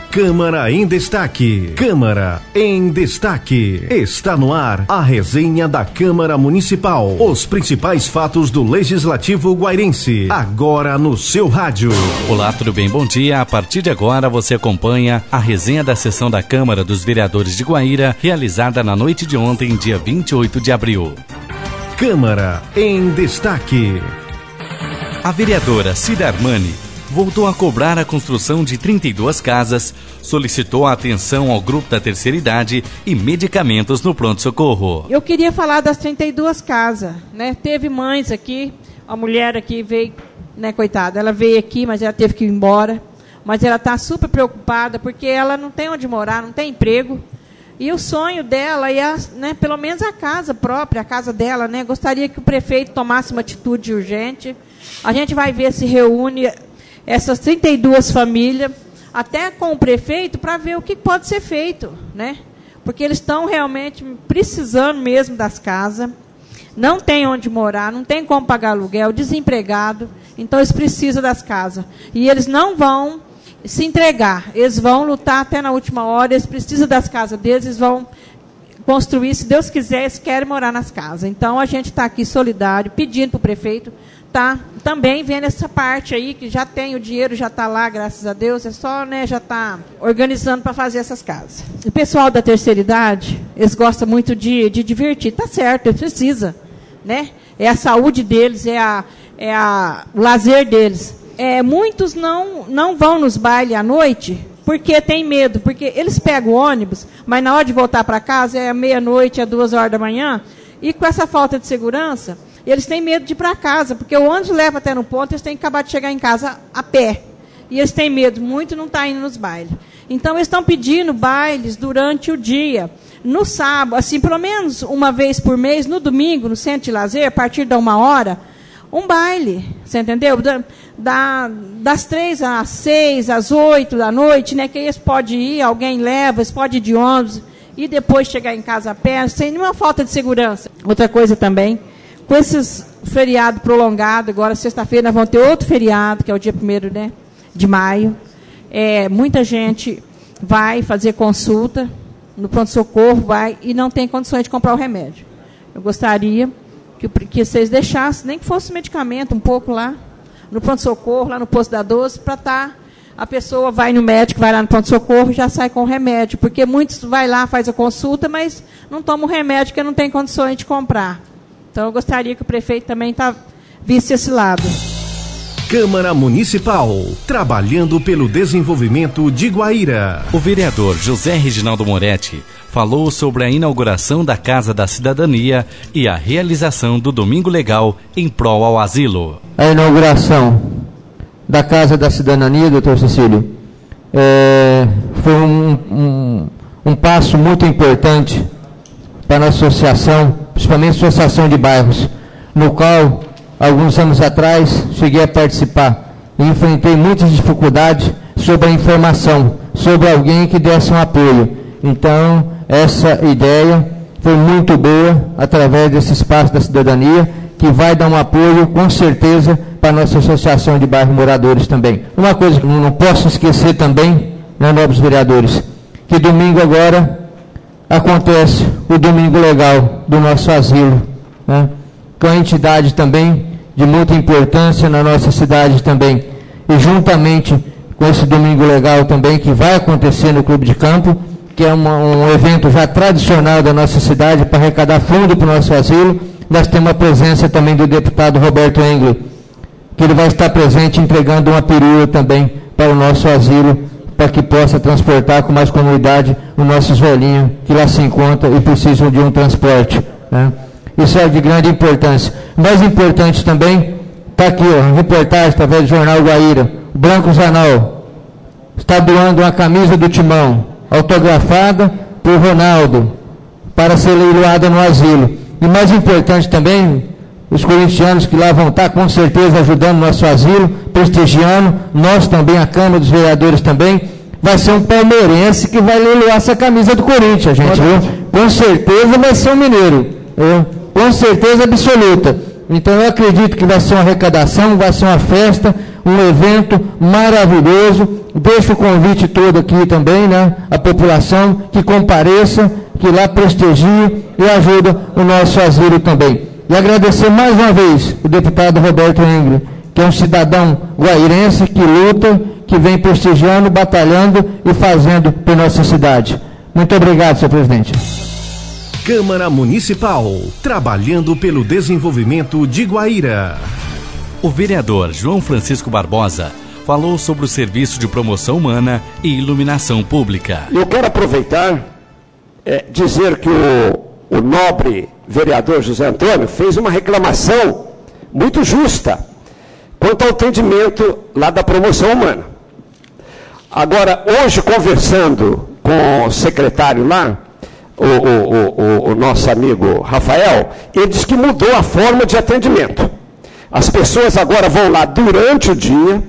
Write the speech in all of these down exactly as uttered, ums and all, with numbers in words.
Câmara em Destaque. Câmara em Destaque. Está no ar a resenha da Câmara Municipal. Os principais fatos do Legislativo guairense. Agora no seu rádio. Olá, tudo bem? Bom dia. A partir de agora você acompanha a resenha da sessão da Câmara dos Vereadores de Guaíra, realizada na noite de ontem, dia vinte e oito de abril. Câmara em Destaque. A vereadora Cida Armani voltou a cobrar a construção de trinta e duas casas, solicitou a atenção ao grupo da terceira idade e medicamentos no pronto-socorro. Eu queria falar das trinta e duas casas, né? Teve mães aqui, a mulher aqui veio, né, coitada, ela veio aqui, mas ela teve que ir embora, mas ela está super preocupada porque ela não tem onde morar, não tem emprego, e o sonho dela é, né, pelo menos a casa própria, a casa dela, né? Gostaria que o prefeito tomasse uma atitude urgente. A gente vai ver se reúne essas trinta e duas famílias, até com o prefeito, para ver o que pode ser feito, né? Porque eles estão realmente precisando mesmo das casas, não tem onde morar, não tem como pagar aluguel, desempregado, então eles precisam das casas. E eles não vão se entregar, eles vão lutar até na última hora, eles precisam das casas deles, eles vão construir, se Deus quiser, eles querem morar nas casas. Então a gente está aqui solidário, pedindo para o prefeito, tá também vendo essa parte aí, que já tem o dinheiro, já está lá, graças a Deus, é só, né, já está organizando para fazer essas casas. O pessoal da terceira idade, eles gostam muito de, de divertir, tá certo, eles precisam, né? É a saúde deles, é, a, é a, o lazer deles. É, muitos não, não vão nos bailes à noite, porque tem medo, porque eles pegam o ônibus, mas na hora de voltar para casa é meia-noite, é duas horas da manhã, e com essa falta de segurança, eles têm medo de ir para casa, porque o ônibus leva até no ponto, eles têm que acabar de chegar em casa a pé. E eles têm medo, muito não está indo nos bailes. Então, eles estão pedindo bailes durante o dia. No sábado, assim, pelo menos uma vez por mês, no domingo, no centro de lazer, a partir de uma hora, um baile, você entendeu? Da, da, das três às seis, às oito da noite, né, que eles podem ir, alguém leva, eles podem ir de ônibus, e depois chegar em casa a pé, sem nenhuma falta de segurança. Outra coisa também, com esses feriados prolongados, agora sexta-feira nós vamos ter outro feriado, que é o dia primeiro, né, de maio. É, muita gente vai fazer consulta no pronto-socorro, vai e não tem condições de comprar o remédio. Eu gostaria que, que vocês deixassem, nem que fosse medicamento, um pouco lá, no pronto-socorro, lá no posto da doze, para estar... Tá, a pessoa vai no médico, vai lá no pronto-socorro, já sai com o remédio, porque muitos vai lá, faz a consulta, mas não toma o remédio porque não tem condições de comprar. Então, eu gostaria que o prefeito também tá, visse esse lado. Câmara Municipal, trabalhando pelo desenvolvimento de Guaíra. O vereador José Reginaldo Moretti falou sobre a inauguração da Casa da Cidadania e a realização do Domingo Legal em prol ao asilo. A inauguração da Casa da Cidadania, doutor Cecílio, é, foi um, um, um passo muito importante para a associação, principalmente a Associação de Bairros, no qual, alguns anos atrás, cheguei a participar e enfrentei muitas dificuldades sobre a informação, sobre alguém que desse um apoio. Então, essa ideia foi muito boa, através desse espaço da cidadania, que vai dar um apoio, com certeza, para a nossa Associação de Bairros Moradores também. Uma coisa que eu não posso esquecer também, né, nobres vereadores, que domingo agora acontece o Domingo Legal do nosso asilo, né, com a entidade também de muita importância na nossa cidade também. E juntamente com esse Domingo Legal também, que vai acontecer no Clube de Campo, que é uma, um evento já tradicional da nossa cidade para arrecadar fundo para o nosso asilo, nós temos a presença também do deputado Roberto Engler, que ele vai estar presente entregando uma perua também para o nosso asilo, para que possa transportar com mais comunidade os nossos velhinhos que lá se encontram e precisam de um transporte, né? Isso é de grande importância. Mais importante também, está aqui, ó, reportagem através do Jornal Guaíra, o Branco Zanol está doando uma camisa do Timão, autografada por Ronaldo, para ser leiloada no asilo. E mais importante também, os corintianos que lá vão estar com certeza ajudando nosso asilo, prestigiando, nós também, a Câmara dos Vereadores também, vai ser um palmeirense que vai leiloar essa camisa do Corinthians, gente, viu? Com certeza vai ser um mineiro, viu? Com certeza absoluta. Então eu acredito que vai ser uma arrecadação, vai ser uma festa, um evento maravilhoso. Deixo o convite todo aqui também, né? A população que compareça, que lá prestigie e ajuda o nosso asilo também. E agradecer mais uma vez o deputado Roberto Engre, que é um cidadão guairense que luta, que vem prestigiando, batalhando e fazendo por nossa cidade. Muito obrigado, senhor presidente. Câmara Municipal, trabalhando pelo desenvolvimento de Guaíra. O vereador João Francisco Barbosa falou sobre o serviço de promoção humana e iluminação pública. Eu quero aproveitar é, dizer que o, o nobre vereador José Antônio fez uma reclamação muito justa quanto ao atendimento lá da promoção humana. Agora, hoje, conversando com o secretário lá, o, o, o, o nosso amigo Rafael, ele disse que mudou a forma de atendimento. As pessoas agora vão lá durante o dia,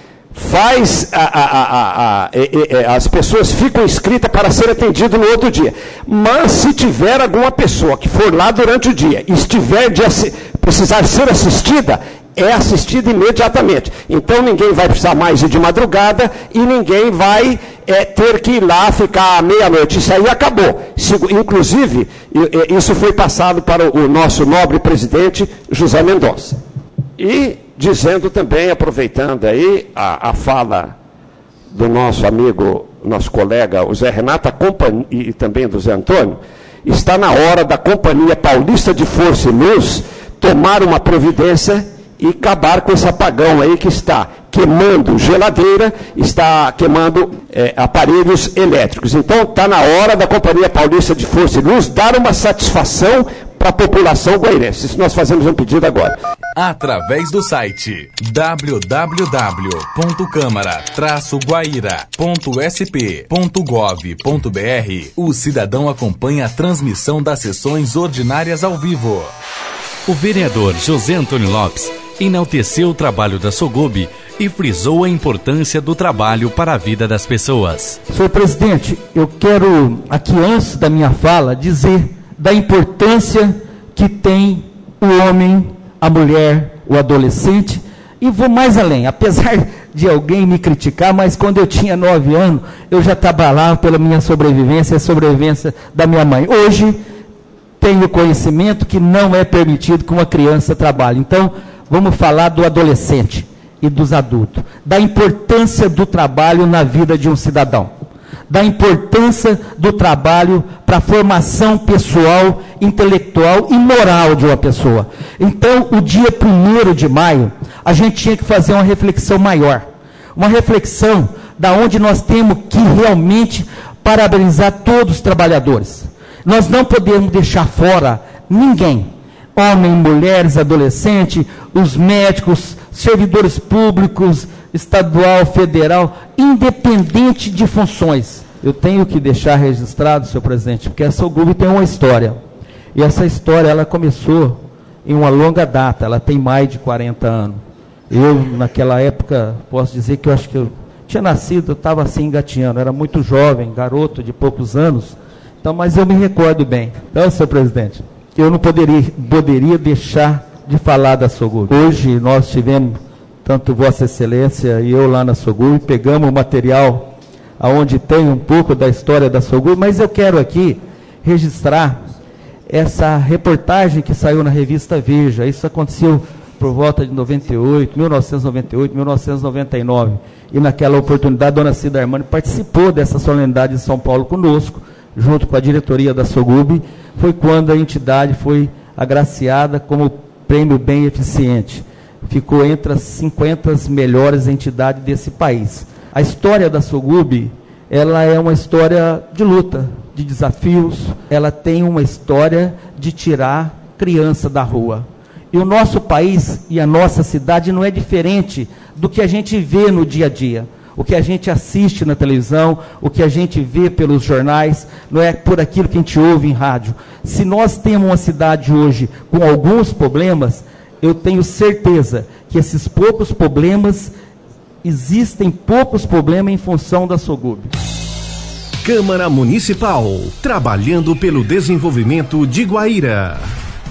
faz a, a, a, a, a, a, as pessoas ficam inscritas para ser atendido no outro dia. Mas se tiver alguma pessoa que for lá durante o dia e estiver de precisar ser assistida, é assistida imediatamente. Então ninguém vai precisar mais ir de madrugada e ninguém vai é, ter que ir lá ficar à meia-noite. Isso aí acabou. Inclusive, isso foi passado para o nosso nobre presidente José Mendonça. E dizendo também, aproveitando aí a, a fala do nosso amigo, nosso colega, o Zé Renato, a companhia, e também do Zé Antônio, está na hora da Companhia Paulista de Força e Luz tomar uma providência e acabar com esse apagão aí que está queimando geladeira, está queimando é, aparelhos elétricos. Então, está na hora da Companhia Paulista de Força e Luz dar uma satisfação para a população guairense. Isso nós fazemos um pedido agora. Através do site w w w ponto câmara traço guaíra ponto s p ponto gov ponto b r, o cidadão acompanha a transmissão das sessões ordinárias ao vivo. O vereador José Antônio Lopes enalteceu o trabalho da Sogub e frisou a importância do trabalho para a vida das pessoas. Senhor presidente, eu quero aqui antes da minha fala dizer da importância que tem o homem, a mulher, o adolescente, e vou mais além, apesar de alguém me criticar, mas quando eu tinha nove anos, eu já trabalhava pela minha sobrevivência, a sobrevivência da minha mãe. Hoje, tenho conhecimento que não é permitido que uma criança trabalhe. Então, vamos falar do adolescente e dos adultos, da importância do trabalho na vida de um cidadão, da importância do trabalho para a formação pessoal, intelectual e moral de uma pessoa. Então, o dia primeiro de maio, a gente tinha que fazer uma reflexão maior, uma reflexão da onde nós temos que realmente parabenizar todos os trabalhadores. Nós não podemos deixar fora ninguém, homens, mulheres, adolescentes, os médicos, servidores públicos, estadual, federal, independente de funções. Eu tenho que deixar registrado, senhor presidente, porque a Sogub tem uma história. E essa história, ela começou em uma longa data, ela tem mais de quarenta anos. Eu, naquela época, posso dizer que eu acho que eu tinha nascido, eu estava assim engatinhando, era muito jovem, garoto de poucos anos, então, mas eu me recordo bem. Então, senhor presidente, eu não poderia, poderia deixar de falar da Sogub. Hoje nós tivemos, tanto Vossa Excelência e eu lá na Sogub, pegamos o material onde tem um pouco da história da Sogub, mas eu quero aqui registrar essa reportagem que saiu na revista Veja. Isso aconteceu por volta de noventa e oito, mil novecentos e noventa e oito, mil novecentos e noventa e nove. E naquela oportunidade, a dona Cida Armani participou dessa solenidade em São Paulo conosco, junto com a diretoria da Sogub. Foi quando a entidade foi agraciada como prêmio bem eficiente. Ficou entre as cinquenta melhores entidades desse país. A história da Sogub, ela é uma história de luta, de desafios, ela tem uma história de tirar criança da rua. E o nosso país e a nossa cidade não é diferente do que a gente vê no dia a dia. O que a gente assiste na televisão, o que a gente vê pelos jornais, não é por aquilo que a gente ouve em rádio. Se nós temos uma cidade hoje com alguns problemas, eu tenho certeza que esses poucos problemas, existem poucos problemas em função da Sogub. Câmara Municipal, trabalhando pelo desenvolvimento de Guaíra.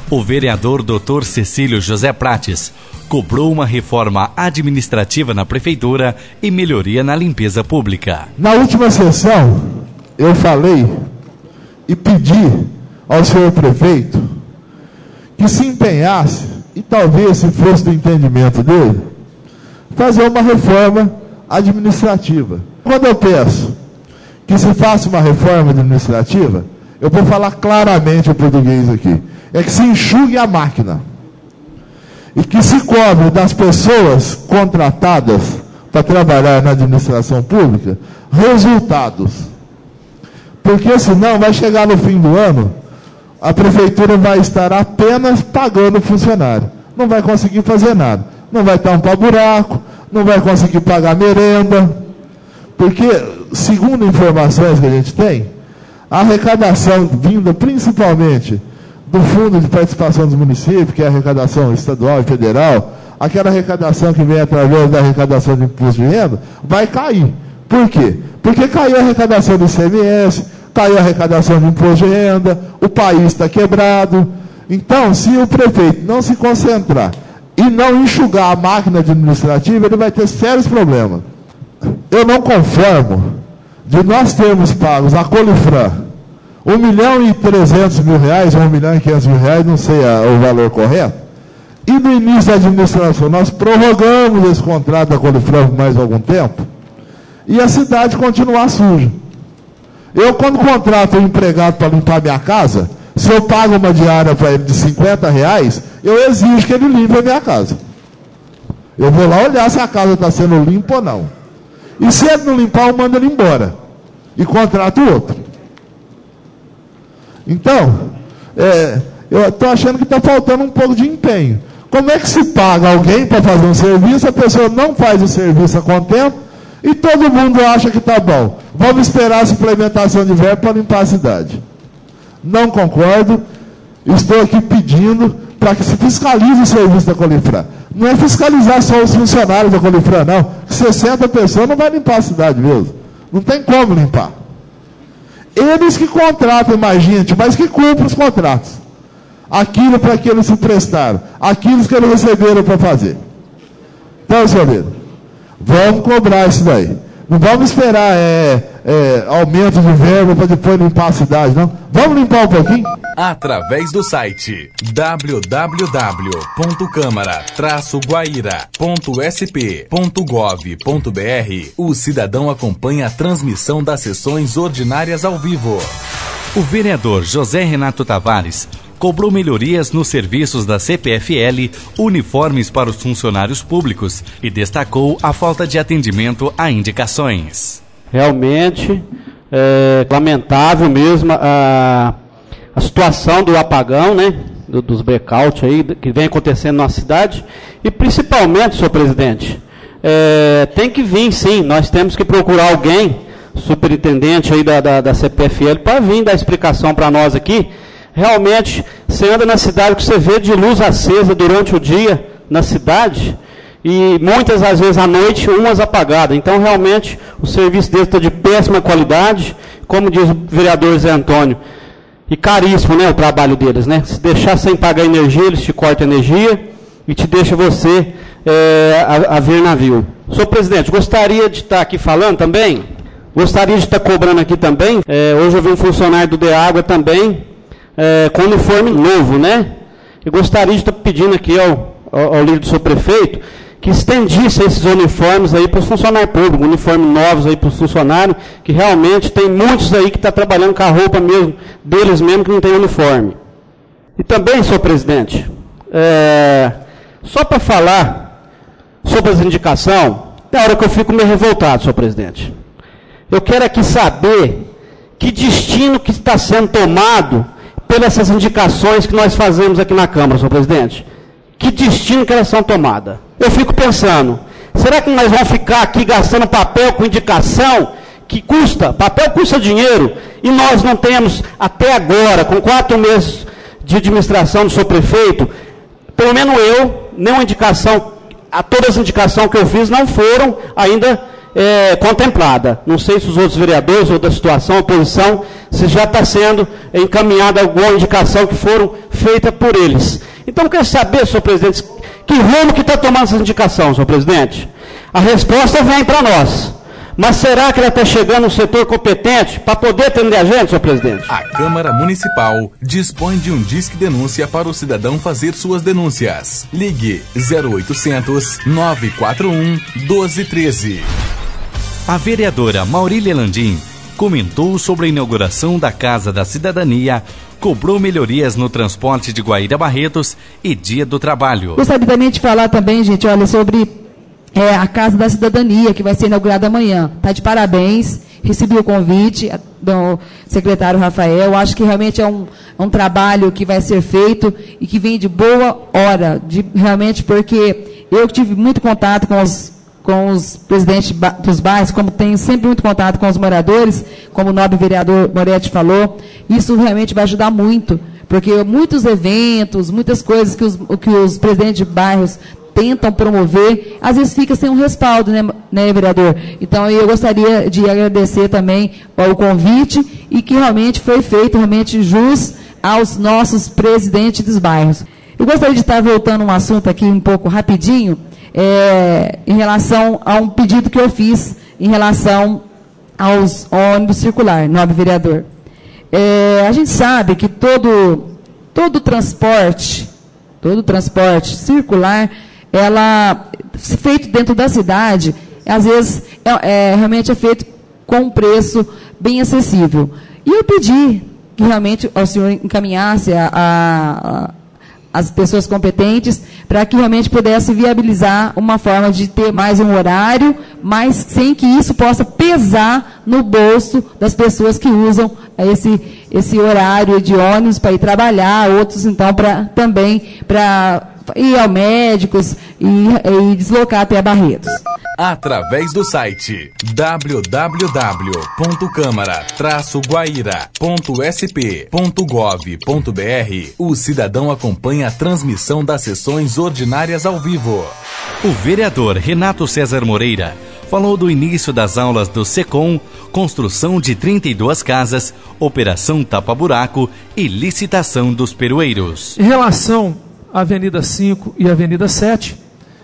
O vereador doutor Cecílio José Prates cobrou uma reforma administrativa na prefeitura e melhoria na limpeza pública. Na última sessão, eu falei e pedi ao senhor prefeito que se empenhasse, e talvez, se fosse do entendimento dele, fazer uma reforma administrativa. Quando eu peço que se faça uma reforma administrativa, eu vou falar claramente o português aqui, é que se enxugue a máquina e que se cobre das pessoas contratadas para trabalhar na administração pública resultados. Porque senão vai chegar no fim do ano, a prefeitura vai estar apenas pagando o funcionário. Não vai conseguir fazer nada. Não vai tampar buraco, não vai conseguir pagar merenda. Porque, segundo informações que a gente tem, a arrecadação vinda principalmente do Fundo de Participação dos Municípios, que é a arrecadação estadual e federal, aquela arrecadação que vem através da arrecadação de imposto de renda, vai cair. Por quê? Porque caiu a arrecadação do I C M S, caiu a arrecadação de imposto de renda, o país está quebrado. Então, se o prefeito não se concentrar e não enxugar a máquina administrativa, ele vai ter sérios problemas. Eu não conformo de nós termos pagos a Colifran um milhão e trezentos mil reais, ou um milhão e quinhentos mil reais, não sei a, o valor correto, e no início da administração nós prorrogamos esse contrato da Colifran por mais algum tempo, e a cidade continuar suja. Eu, quando contrato um empregado para limpar minha casa, se eu pago uma diária para ele de cinquenta reais, eu exijo que ele limpe a minha casa. Eu vou lá olhar se a casa está sendo limpa ou não. E se ele não limpar, eu mando ele embora. E contrato outro. Então, é, eu estou achando que está faltando um pouco de empenho. Como é que se paga alguém para fazer um serviço, a pessoa não faz o serviço a contento, e todo mundo acha que está bom. Vamos esperar a suplementação de verba para limpar a cidade. Não concordo. Estou aqui pedindo para que se fiscalize o serviço da Colifran. Não é fiscalizar só os funcionários da Colifran, não. sessenta pessoas não vai limpar a cidade mesmo. Não tem como limpar. Eles que contratam mais gente, mas que cumprem os contratos. Aquilo para que eles se prestaram. Aquilo que eles receberam para fazer. Então, senhor Lino, vamos cobrar isso daí. Não vamos esperar é, é, aumento de verba para depois limpar a cidade, não. Vamos limpar um pouquinho? Através do site w w w ponto câmara traço guaíra ponto s p ponto gov ponto b r, o cidadão acompanha a transmissão das sessões ordinárias ao vivo. O vereador José Renato Tavares cobrou melhorias nos serviços da C P F L, uniformes para os funcionários públicos e destacou a falta de atendimento a indicações. Realmente, é lamentável mesmo a, a situação do apagão, né, do, dos blackouts aí, que vem acontecendo na cidade, e principalmente, senhor presidente, é, tem que vir sim, nós temos que procurar alguém, superintendente aí da, da, da C P F L, para vir dar explicação para nós aqui. Realmente, você anda na cidade, que você vê de luz acesa durante o dia na cidade, e muitas às vezes à noite, umas apagadas. Então, realmente, o serviço deles está de péssima qualidade, como diz o vereador Zé Antônio, e caríssimo, né, o trabalho deles, né? Se deixar sem pagar energia, eles te cortam energia e te deixa você é, a, a ver navio. Senhor presidente, gostaria de estar aqui falando também, gostaria de estar cobrando aqui também, é, hoje eu vi um funcionário do DEAGUA também, É, com uniforme novo, né? E gostaria de estar pedindo aqui ao, ao, ao líder do seu prefeito que estendisse esses uniformes aí para os funcionários públicos, uniformes novos aí para os funcionários, que realmente tem muitos aí que estão tá trabalhando com a roupa mesmo, deles mesmo que não tem uniforme. E também, senhor presidente, é, só para falar sobre as indicações, tem hora que eu fico meio revoltado, senhor presidente. Eu quero aqui saber que destino que está sendo tomado pelas essas indicações que nós fazemos aqui na Câmara, senhor presidente. Que destino que elas são tomadas? Eu fico pensando, será que nós vamos ficar aqui gastando papel com indicação que custa, papel custa dinheiro, e nós não temos até agora, com quatro meses de administração do seu prefeito, pelo menos eu, nenhuma indicação, a todas as indicações que eu fiz não foram ainda É, contemplada. Não sei se os outros vereadores ou da situação, a oposição, se já está sendo encaminhada alguma indicação que foram feita por eles. Então, quero saber, senhor presidente, que rumo que está tomando essa indicação, senhor presidente? A resposta vem para nós. Mas será que ela está chegando no setor competente para poder atender a gente, senhor presidente? A Câmara Municipal dispõe de um disque denúncia para o cidadão fazer suas denúncias. Ligue zero oitocentos, nove quatro um, um dois um três. A vereadora Maurília Landim comentou sobre a inauguração da Casa da Cidadania, cobrou melhorias no transporte de Guaíra Barretos e Dia do Trabalho. Gostaria também de falar também, gente, olha, sobre é, a Casa da Cidadania, que vai ser inaugurada amanhã. Está de parabéns, recebi o convite do secretário Rafael, acho que realmente é um, é um trabalho que vai ser feito e que vem de boa hora, de, realmente porque eu tive muito contato com os com os presidentes dos bairros, como tenho sempre muito contato com os moradores, como o nobre vereador Moretti falou, isso realmente vai ajudar muito, porque muitos eventos, muitas coisas que os, que os presidentes de bairros tentam promover, às vezes fica sem um respaldo, né, né, vereador? Então, eu gostaria de agradecer também o convite e que realmente foi feito realmente jus aos nossos presidentes dos bairros. Eu gostaria de estar voltando um assunto aqui um pouco rapidinho, É, em relação a um pedido que eu fiz em relação aos ônibus circular, nobre vereador. É, a gente sabe que todo, todo transporte, todo transporte circular, ela, feito dentro da cidade, às vezes é, é, realmente é feito com um preço bem acessível. E eu pedi que realmente o senhor encaminhasse a, a, a as pessoas competentes, para que realmente pudesse viabilizar uma forma de ter mais um horário, mas sem que isso possa pesar no bolso das pessoas que usam esse, esse horário de ônibus para ir trabalhar, outros, então, pra, também para ir ao médicos e, e deslocar até Barretos. Através do site w w w ponto câmara traço guaíra ponto s p ponto gov ponto b r, o cidadão acompanha a transmissão das sessões ordinárias ao vivo. O vereador Renato César Moreira falou do início das aulas do SECOM, construção de trinta e duas casas, operação tapa-buraco e licitação dos peroeiros. Em relação à Avenida cinco e Avenida sete,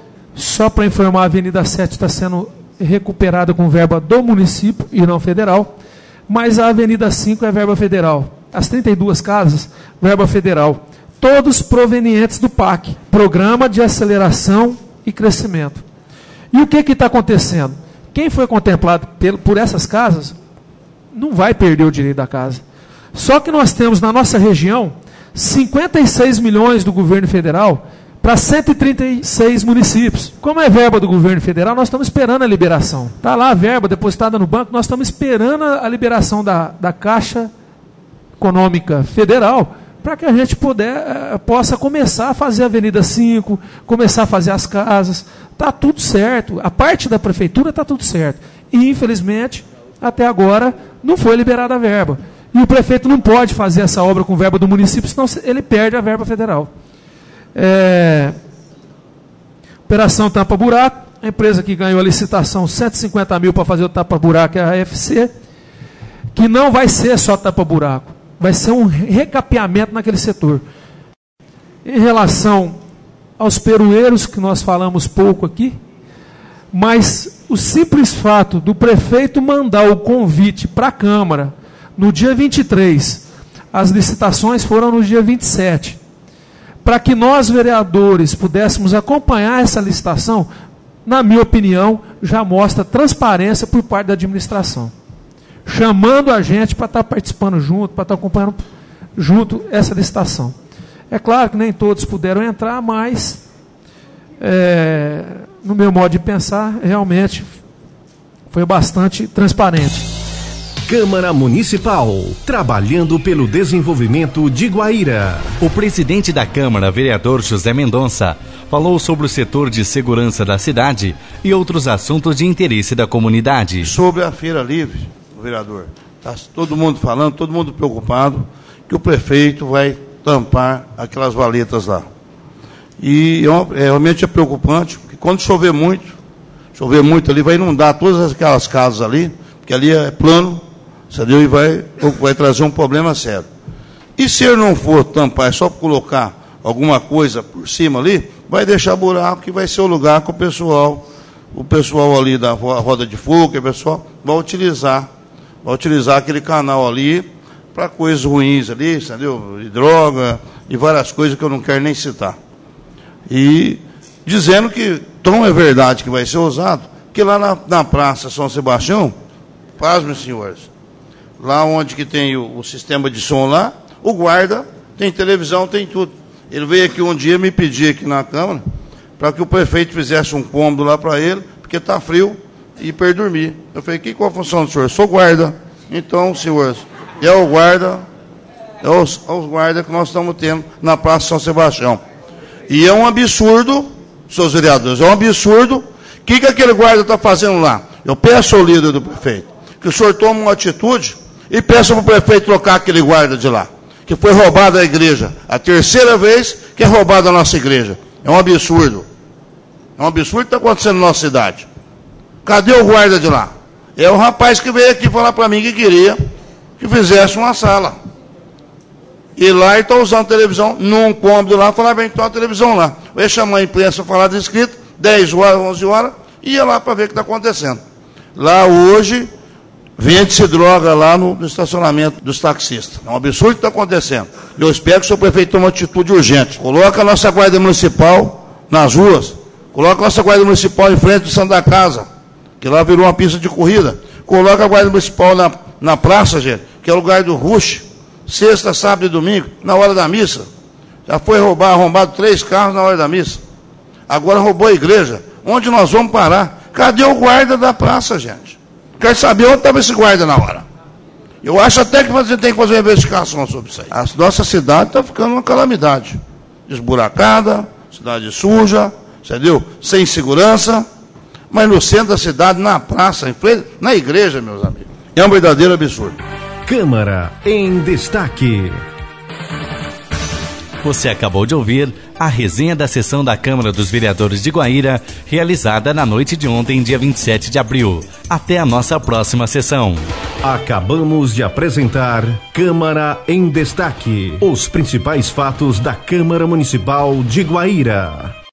só para informar, a Avenida sete está sendo recuperada com verba do município e não federal, mas a Avenida cinco é verba federal. As trinta e duas casas, verba federal. Todos provenientes do P A C, Programa de Aceleração e Crescimento. E o que está acontecendo? Quem foi contemplado por essas casas não vai perder o direito da casa. Só que nós temos na nossa região cinquenta e seis milhões do governo federal para cento e trinta e seis municípios. Como é verba do governo federal, nós estamos esperando a liberação. Está lá a verba depositada no banco, nós estamos esperando a liberação da, da Caixa Econômica Federal para que a gente puder, eh, possa começar a fazer a Avenida cinco, começar a fazer as casas. Está tudo certo. A parte da prefeitura está tudo certo. E, infelizmente, até agora, não foi liberada a verba. E o prefeito não pode fazer essa obra com verba do município, senão ele perde a verba federal. É, operação tapa-buraco, a empresa que ganhou a licitação, cento e cinquenta mil para fazer o tapa-buraco é a A F C, que não vai ser só tapa-buraco, vai ser um recapeamento naquele setor. Em relação aos peroeiros, que nós falamos pouco aqui, mas o simples fato do prefeito mandar o convite para a Câmara no dia vinte e três, as licitações foram no dia vinte e sete, para que nós, vereadores, pudéssemos acompanhar essa licitação, na minha opinião, já mostra transparência por parte da administração. Chamando a gente para estar participando junto, para estar acompanhando junto essa licitação. É claro que nem todos puderam entrar, mas, é, no meu modo de pensar, realmente foi bastante transparente. Câmara Municipal, trabalhando pelo desenvolvimento de Guaíra. O presidente da Câmara, vereador José Mendonça, falou sobre o setor de segurança da cidade e outros assuntos de interesse da comunidade. Sobre a Feira Livre, o vereador, está todo mundo falando, todo mundo preocupado que o prefeito vai tampar aquelas valetas lá. E é, realmente é preocupante, porque quando chover muito, chover muito ali, vai inundar todas aquelas casas ali, porque ali é plano, entendeu? E vai, vai trazer um problema sério. E se ele não for tampar, é só colocar alguma coisa por cima ali, vai deixar buraco, que vai ser o lugar que o pessoal, o pessoal ali da roda de fogo, o pessoal vai utilizar, vai utilizar aquele canal ali para coisas ruins ali, entendeu? De droga e várias coisas que eu não quero nem citar. E dizendo que tão é verdade que vai ser usado, que lá na, na Praça São Sebastião, pasmem, senhores, lá onde que tem o, o sistema de som lá, o guarda tem televisão, tem tudo. Ele veio aqui um dia me pedir aqui na Câmara para que o prefeito fizesse um cômodo lá para ele, porque está frio, e para ele dormir. Eu falei, que, qual a função do senhor? Eu sou guarda. Então, senhores, é o guarda, é os, é os guardas que nós estamos tendo na Praça São Sebastião. E é um absurdo, seus vereadores, é um absurdo. O que, que aquele guarda está fazendo lá? Eu peço ao líder do prefeito que o senhor tome uma atitude e peça para o prefeito trocar aquele guarda de lá, que foi roubada a igreja. A terceira vez que é roubada a nossa igreja. É um absurdo. É um absurdo que está acontecendo na nossa cidade. Cadê o guarda de lá? É o rapaz que veio aqui falar para mim que queria que fizesse uma sala. E lá ele está usando televisão, num cômodo lá, falar bem que está a televisão lá. Vai chamar a imprensa para falar de inscrito, dez horas, onze horas, e ia lá para ver o que está acontecendo. Lá hoje, vende-se droga lá no, no estacionamento dos taxistas. É um absurdo que está acontecendo. Eu espero que o senhor prefeito tome uma atitude urgente. Coloca a nossa guarda municipal nas ruas. Coloca a nossa guarda municipal em frente do Santo da Casa, que lá virou uma pista de corrida. Coloca a guarda municipal na, na praça, gente, que é o lugar do rush. Sexta, sábado e domingo, na hora da missa. Já foi roubar, arrombado três carros na hora da missa. Agora roubou a igreja. Onde nós vamos parar? Cadê o guarda da praça, gente? Quero saber onde estava esse guarda na hora. Eu acho até que você tem que fazer uma investigação sobre isso aí. A nossa cidade está ficando uma calamidade. Esburacada, cidade suja, entendeu? Sem segurança. Mas no centro da cidade, na praça, em frente, na igreja, meus amigos. É um verdadeiro absurdo. Câmara em Destaque. Você acabou de ouvir a resenha da sessão da Câmara dos Vereadores de Guaíra, realizada na noite de ontem, dia vinte e sete de abril. Até a nossa próxima sessão. Acabamos de apresentar Câmara em Destaque. Os principais fatos da Câmara Municipal de Guaíra.